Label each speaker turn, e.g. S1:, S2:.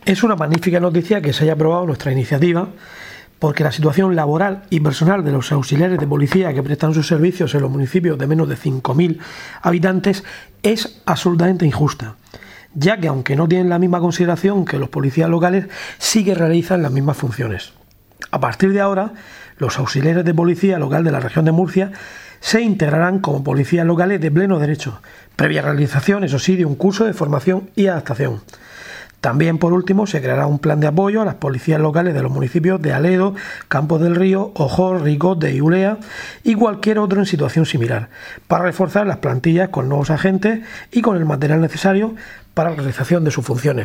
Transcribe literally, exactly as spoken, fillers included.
S1: Es una magnífica noticia que se haya aprobado nuestra iniciativa, porque la situación laboral y personal de los auxiliares de policía que prestan sus servicios en los municipios de menos de cinco mil habitantes es absolutamente injusta, ya que aunque no tienen la misma consideración que los policías locales, sí que realizan las mismas funciones. A partir de ahora, los auxiliares de policía local de la región de Murcia se integrarán como policías locales de pleno derecho, previa realización, eso sí, de un curso de formación y adaptación. También, por último, se creará un plan de apoyo a las policías locales de los municipios de Aledo, Campos del Río, Ojor, Ricote y Ulea y cualquier otro en situación similar, para reforzar las plantillas con nuevos agentes y con el material necesario para la realización de sus funciones.